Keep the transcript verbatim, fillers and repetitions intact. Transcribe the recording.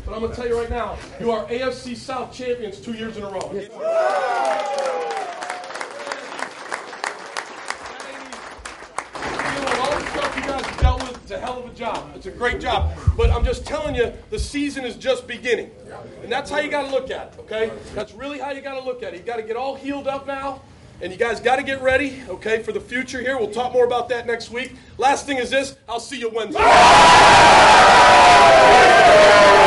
But I'm going to tell you right now, you are A F C South champions two years in a row. Yes. All the stuff you guys have dealt with, it's a hell of a job. It's a great job. But I'm just telling you, the season is just beginning. And that's how you got to look at it, okay? That's really how you got to look at it. You got to get all healed up now. And you guys got to get ready, okay, for the future here. We'll talk more about that next week. Last thing is this. I'll see you Wednesday.